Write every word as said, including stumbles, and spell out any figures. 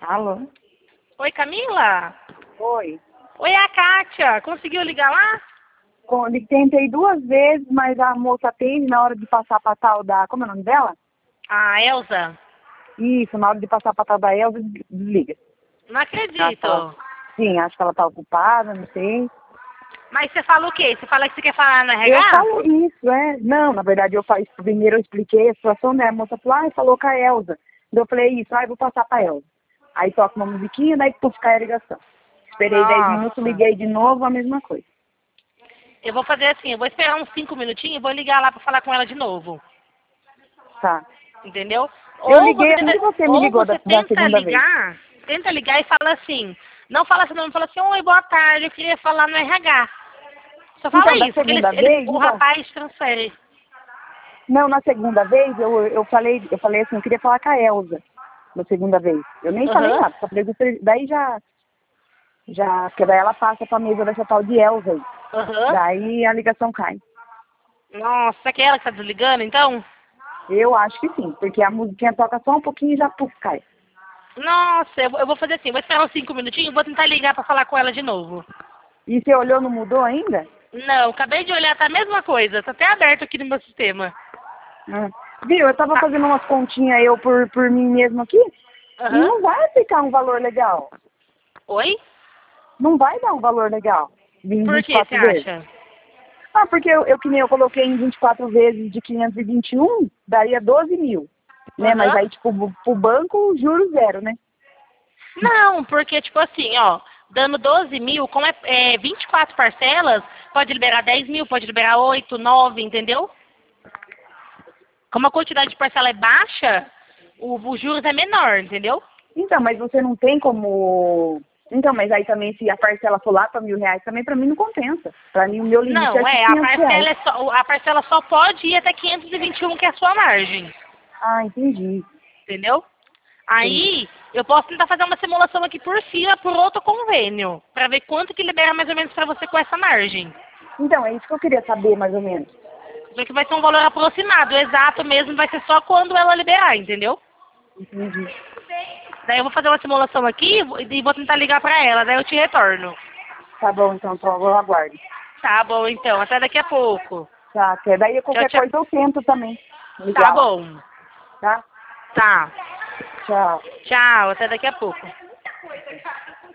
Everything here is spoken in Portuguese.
Alô? Oi, Camila? Oi. Oi, é a Kátia. Conseguiu ligar lá? Com- Tentei duas vezes, mas a moça atende na hora de passar pra tal da... Como é o nome dela? A Elza? Isso, na hora de passar pra tal da Elza, desliga. Não Acho que acredito. ela- Sim, acho que ela tá ocupada, não sei. Mas você fala o quê? Você fala que você quer falar no Eu R H? falo isso, é. Não, na verdade, eu falei, primeiro eu expliquei a situação, né? A moça falou, ah, falou com a Elza. Daí eu falei, isso, ah, eu vou passar pra Elza. Aí toca uma musiquinha, daí puf, cai a ligação. Esperei dez minutos, Nossa. liguei de novo, a mesma coisa. Eu vou fazer assim, eu vou esperar uns cinco minutinhos e vou ligar lá pra falar com ela de novo. Tá. Entendeu? Eu Ou liguei você, assim que você me ou ligou da, você da tenta segunda vez. ligar, tenta ligar e fala assim. Não fala assim, não, fala assim, oi, boa tarde, eu queria falar no R H. Só fala Então, da isso, que ele, segunda ele, vez, o então, rapaz transfere. não, na segunda vez eu, eu falei, eu falei assim, eu queria falar com a Elza, na segunda vez. Eu nem falei Aham. nada, só falei, que daí já, já, porque daí ela passa pra mesa dessa tal de Elza aí. Aham. Daí a ligação cai. Nossa, será que é ela que tá desligando, então? Eu acho que sim, porque a musiquinha toca só um pouquinho e já puf, cai. Nossa, eu, vou eu vou fazer assim, vou esperar uns cinco minutinhos e vou tentar ligar pra falar com ela de novo. E você olhou, não mudou ainda? Não, acabei de olhar, tá a mesma coisa, tá até aberto aqui no meu sistema. Ah. Viu, eu tava Tá. fazendo umas continhas eu por, por mim mesmo aqui, e Aham. não vai ficar um valor legal. Oi? Não vai dar um valor legal. Em Por vinte e que você quatro vezes. acha? Ah, porque eu, eu que nem eu coloquei em vinte e quatro vezes de quinhentos e vinte e um, daria doze mil. Né? Mas Aham. aí, tipo, pro banco, juro zero, né? Não, porque, tipo assim, ó, dando doze mil, como é, é vinte e quatro parcelas, pode liberar dez mil, pode liberar oito, nove, entendeu? Como a quantidade de parcela é baixa, o, os juros é menor, entendeu? Então, mas você não tem como... Então, mas aí também, se a parcela for lá para mil reais, também para mim não compensa. Para mim, o meu limite é Não, de é, a quinhentos reais. parcela, é só, a parcela só pode ir até quinhentos e vinte e um, que é a sua margem, Ah, entendi. entendeu? Entendi. Aí, eu posso tentar fazer uma simulação aqui por cima, por outro convênio, para ver quanto que libera mais ou menos para você com essa margem. Então, é isso que eu queria saber, mais ou menos. Porque vai ser um valor aproximado, o exato mesmo vai ser só quando ela liberar, entendeu? Entendi. Daí eu vou fazer uma simulação aqui e vou tentar ligar pra ela, daí eu te retorno. Tá bom, então, então eu aguardo. Tá bom, então, até daqui a pouco. Tá, até daí Tchau, qualquer tchau. coisa eu tento também. Tá Ligar lá, bom. tá? Tá. Tchau. Tchau, até daqui a pouco.